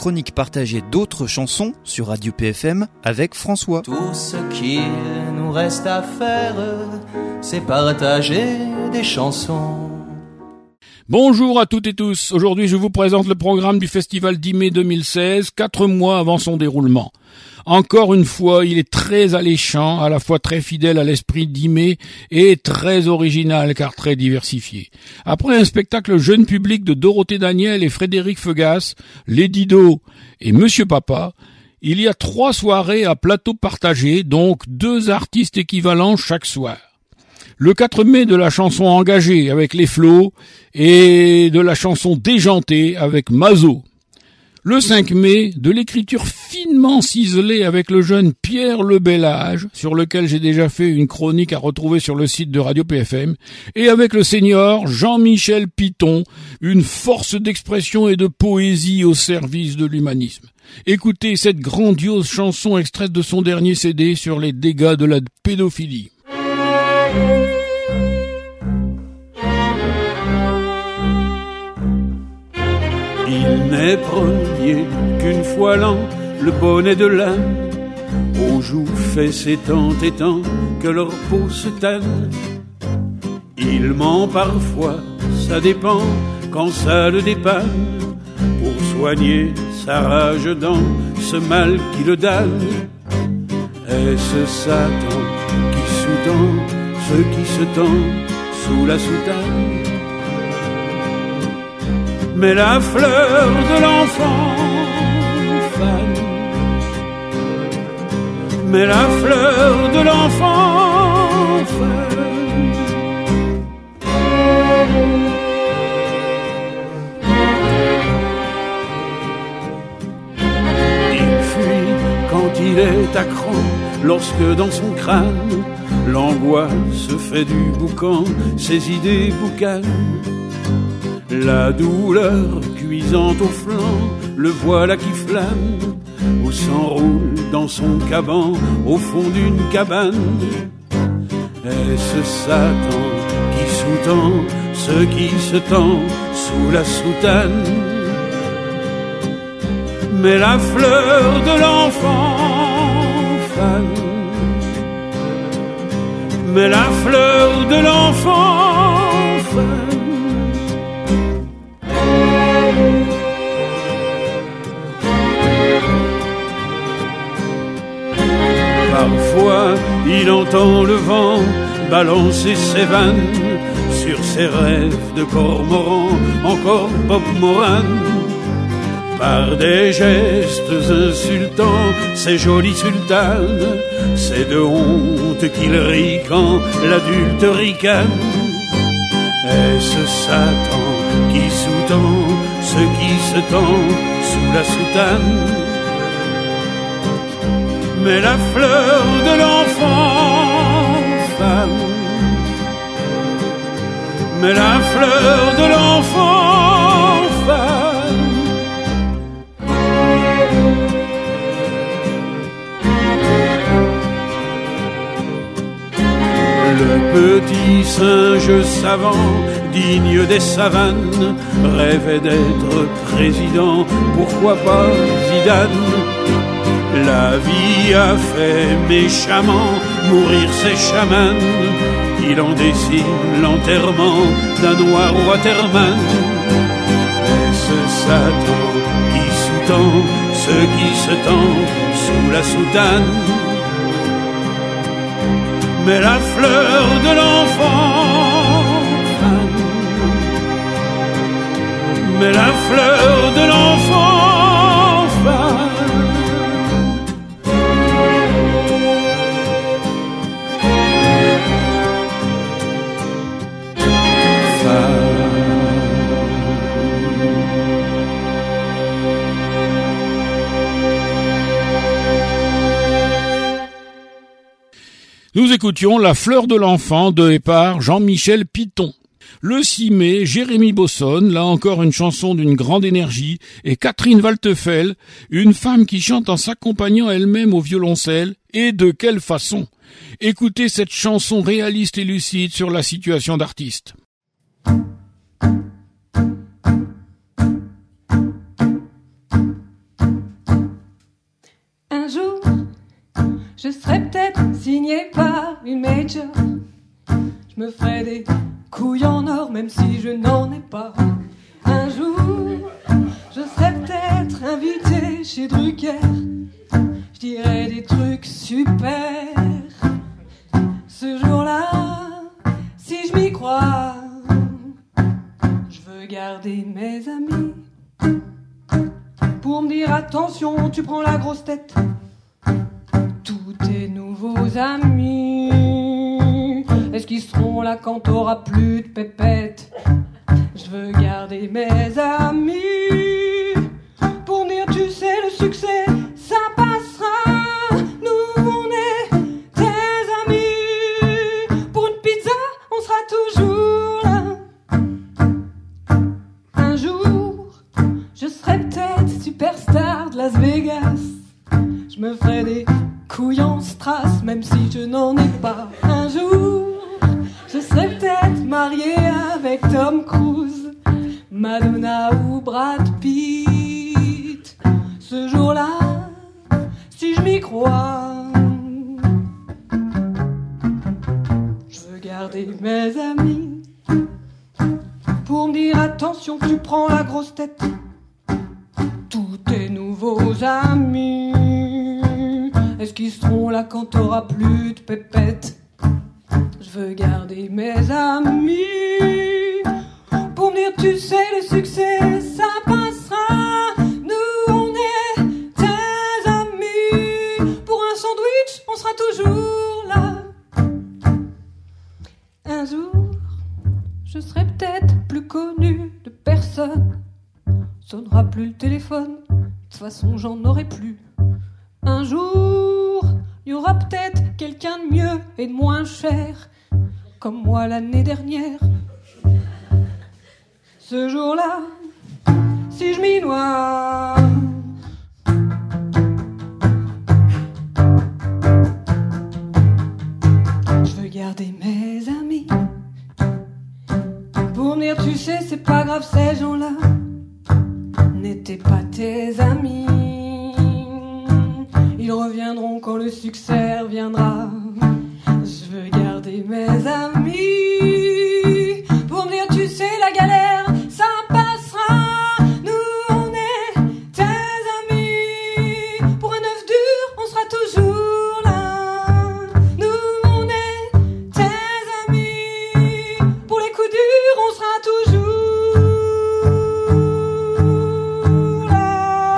chronique partagée d'autres chansons sur Radio PFM avec François. Tout ce qu'il nous reste à faire, c'est partager des chansons. Bonjour à toutes et tous. Aujourd'hui, je vous présente le programme du Festival d'Imé 2016, 4 mois avant son déroulement. Encore une fois, il est très alléchant, à la fois très fidèle à l'esprit d'Imé et très original car très diversifié. Après un spectacle jeune public de Dorothée Daniel et Frédéric Feugas, Lady Do et Monsieur Papa, il y a 3 soirées à plateau partagé, donc 2 artistes équivalents chaque soir. Le 4 mai de la chanson engagée avec les Flots et de la chanson déjantée avec Mazo. Le 5 mai, de l'écriture finement ciselée avec le jeune Pierre Lebellage, sur lequel j'ai déjà fait une chronique à retrouver sur le site de Radio PFM, et avec le senior Jean-Michel Piton, une force d'expression et de poésie au service de l'humanisme. Écoutez cette grandiose chanson extraite de son dernier CD sur les dégâts de la pédophilie. Il n'est premier qu'une fois l'an, le bonnet de l'âne, aux joues fait c'est tant et tant que leur peau se tanne. Il ment parfois, ça dépend, quand ça le dépanne, pour soigner sa rage dans ce mal qui le damne. Est-ce Satan qui sous-tend ce qui se tend sous la soutane? Mais la fleur de l'enfant fane, mais la fleur de l'enfant fane. Il fuit quand il est à cran, lorsque dans son crâne l'angoisse fait du boucan, ses idées boucanent. La douleur cuisante au flanc, le voilà qui flamme, ou s'enroule dans son caban, au fond d'une cabane. Est-ce Satan qui sous-tend ce qui se tend sous la soutane? Mais la fleur de l'enfant fane, mais la fleur de l'enfant fane. Parfois, il entend le vent balancer ses vannes sur ses rêves de cormoran, encore Bob Moran. Par des gestes insultants, ces jolies sultanes, c'est de honte qu'il rit quand l'adulte ricane. Est-ce Satan qui sous-tend ce qui se tend sous la soutane? Mais la fleur de l'enfant fane, mais la fleur de l'enfant fane. Le petit singe savant, digne des savanes, rêvait d'être président, pourquoi pas Zidane? La vie a fait méchamment mourir ses chamans, il en dessine l'enterrement d'un noir Waterman. Est-ce Satan qui sous-tend ce qui se tend sous la soutane? Mais la fleur de l'enfant fane, mais la fleur de l'enfant fane. Nous écoutions La fleur de l'enfant de et par Jean-Michel Piton. Le 6 mai, Jérémy Bosson, là encore une chanson d'une grande énergie, et Catherine Waltefel, une femme qui chante en s'accompagnant elle-même au violoncelle, et de quelle façon! Écoutez cette chanson réaliste et lucide sur la situation d'artiste. Un jour, je serai peut-être signé par une major. Je me ferai des couilles en or même si je n'en ai pas. Un jour, je serai peut-être invité chez Drucker. Je dirai des trucs super. Ce jour-là, si je m'y crois, je veux garder mes amis pour me dire attention, tu prends la grosse tête. Tous tes nouveaux amis, est-ce qu'ils seront là quand t'auras plus de pépettes? Je veux garder mes amis pour me dire tu sais le succès ça passera. Nous on est tes amis. Pour une pizza on sera toujours là. Un jour je serai peut-être superstar de Las Vegas. Je me ferai des couilles en strass même si je n'en ai pas. Un jour je serai peut-être mariée avec Tom Cruise, Madonna ou Brad Pitt. Ce jour-là, si je m'y crois, je veux garder mes amis pour me dire attention, tu prends la grosse tête. Tous tes nouveaux amis, est-ce qu'ils seront là quand t'auras plus de pépettes? Je veux garder mes amis pour me dire tu sais le succès ça passera. Nous on est tes amis. Pour un sandwich on sera toujours là. Un jour je serai peut-être plus connu de personne. Sonnera plus le téléphone, de toute façon j'en aurai plus. Un jour il y aura peut-être quelqu'un de mieux et de moins cher, comme moi l'année dernière. Ce jour-là, si je m'y noie, je veux garder mes amis pour me dire tu sais c'est pas grave ces gens-là n'étaient pas tes amis. Ils reviendront quand le succès reviendra. Je veux garder mes amis pour me dire tu sais la galère ça passera. Nous on est tes amis. Pour un œuf dur on sera toujours là. Nous on est tes amis. Pour les coups durs on sera toujours là.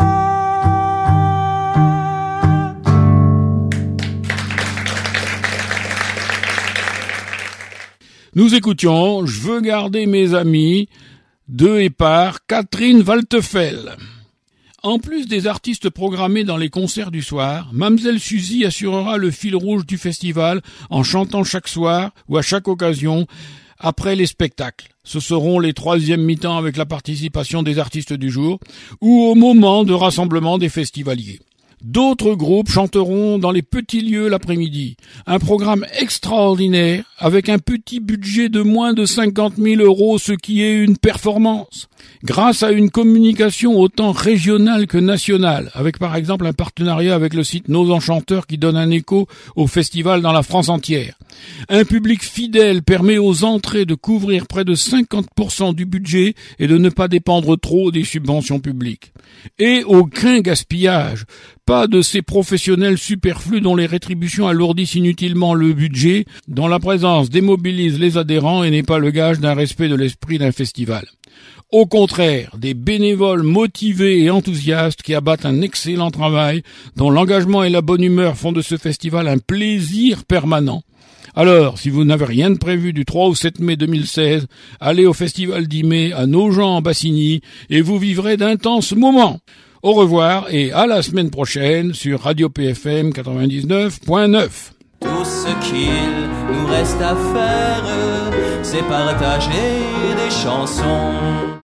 Nous écoutions « Je veux garder mes amis » de et par Catherine Waltefel. En plus des artistes programmés dans les concerts du soir, Mamzelle Suzy assurera le fil rouge du festival en chantant chaque soir ou à chaque occasion après les spectacles. Ce seront les troisièmes mi-temps avec la participation des artistes du jour ou au moment de rassemblement des festivaliers. D'autres groupes chanteront dans les petits lieux l'après-midi. Un programme extraordinaire avec un petit budget de moins de 50 000 €, ce qui est une performance. Grâce à une communication autant régionale que nationale, avec par exemple un partenariat avec le site Nos Enchanteurs qui donne un écho au festival dans la France entière. Un public fidèle permet aux entrées de couvrir près de 50% du budget et de ne pas dépendre trop des subventions publiques. Et aucun gaspillage. Pas de ces professionnels superflus dont les rétributions alourdissent inutilement le budget, dont la présence démobilise les adhérents et n'est pas le gage d'un respect de l'esprit d'un festival. Au contraire, des bénévoles motivés et enthousiastes qui abattent un excellent travail, dont l'engagement et la bonne humeur font de ce festival un plaisir permanent. Alors, si vous n'avez rien de prévu du 3 au 7 mai 2016, allez au Festival d'Imé à Nogent-en-Bassigny et vous vivrez d'intenses moments. Au revoir et à la semaine prochaine sur Radio PFM 99.9. Tout ce qu'il nous reste à faire, c'est partager des chansons.